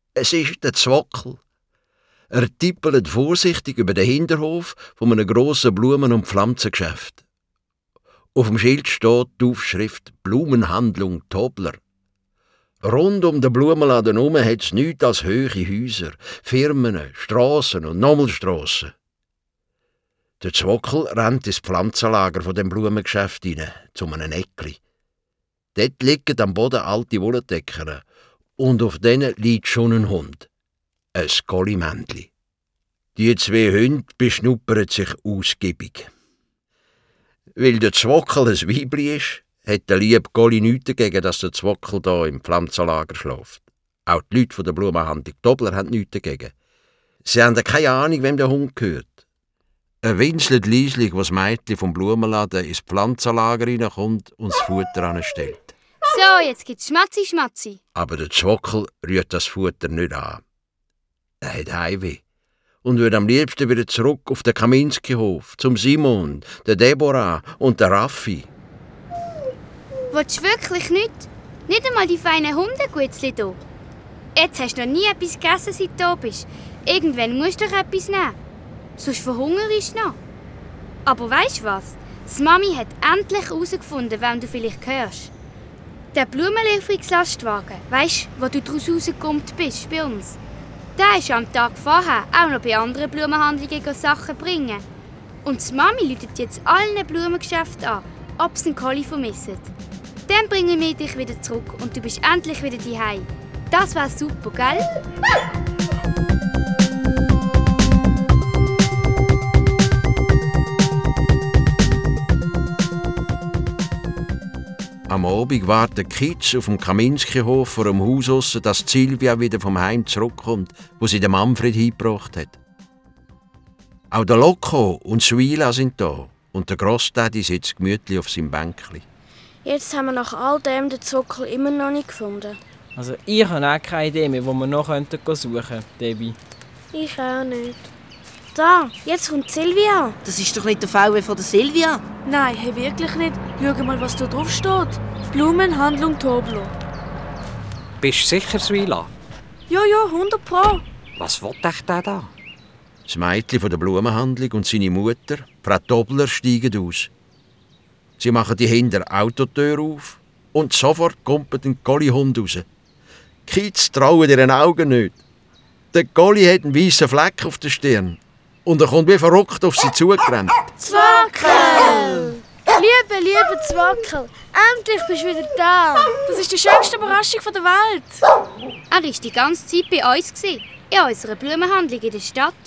Es ist der Zwockel. Er tippelt vorsichtig über den Hinterhof von einem grossen Blumen- und Pflanzengeschäft. Auf dem Schild steht die Aufschrift «Blumenhandlung Tobler». Rund um den Blumenladen herum hat es nichts als hohe Häuser, Firmen, Strassen und nochmal Strassen. Der Zwockel rennt ins Pflanzenlager von dem Blumengeschäft hinein, zu einem Eckli. Dort liegen am Boden alte Wolldecken und auf denen liegt schon ein Hund. Ein Collie-Männli. Die zwei Hunde beschnuppern sich ausgiebig. Weil der Zwockel ein Weibli ist, hat der liebe Collie nichts dagegen, dass der Zwockel da im Pflanzenlager schläft. Auch die Leute von der Blumenhandlung Tobler haben nichts dagegen. Sie haben keine Ahnung, wem der Hund gehört. Er winselt leislich, als das Mädchen vom Blumenladen ins Pflanzenlager reinkommt und das Futter anstellt. So, jetzt gibt's Schmatzi, Schmatzi. Aber der Zwockel rührt das Futter nicht an. Er hat Heimweh und würde am liebsten wieder zurück auf den Kaminski-Hof, zum Simon, der Deborah und der Raffi. Willst du wirklich nichts? Nicht einmal die feinen Hundegutzli hier? Jetzt hast du noch nie etwas gegessen, seit du da bist. Irgendwann musst du doch etwas nehmen. Sonst verhungerst du noch. Aber weisst du was? Die Mami hat endlich herausgefunden, wem du vielleicht hörst. Der Blumenlieferungslastwagen, weisst du, wo du daraus rausgekommen bist bei uns? Der ist am Tag vorher auch noch bei anderen Blumenhandlungen Sachen bringen. Und die Mami läutet jetzt allen Blumengeschäften an, ob sie einen Collie vermissen. Dann bringen wir dich wieder zurück und du bist endlich wieder daheim. Das wär super, gell? Am Abend warten die Kids auf dem Kaminski-Hof vor dem Haus aussen, dass Silvia wieder vom Heim zurückkommt, wo sie den Manfred hingebracht hat. Auch der Loco und Suila sind da und der Grossdaddy sitzt gemütlich auf seinem Bänkli. Jetzt haben wir nach all dem den Zwockel immer noch nicht gefunden. Also ich habe auch keine Idee mehr, wo wir noch suchen könnten, Debbie. Ich auch nicht. Da, jetzt kommt Silvia. Das ist doch nicht der VW von der Silvia. Nein, hey, wirklich nicht. Schau mal, was da drauf steht. Blumenhandlung Tobler. Bist du sicher, Suila? Ja, 100 Pro. Was will ich der da? Das Mädchen von der Blumenhandlung und seine Mutter, Frau Tobler, steigen aus. Sie machen die Hinter-Autotür auf und sofort kommt ein Collie-Hund raus. Die Kids trauen ihren Augen nicht. Der Collie hat einen weißen Fleck auf der Stirn und er kommt wie verrückt auf sie zugerannt. Zwockel! Liebe Zwockel, endlich bist du wieder da. Das ist die schönste Überraschung der Welt. Er war die ganze Zeit bei uns, in unserer Blumenhandlung in der Stadt.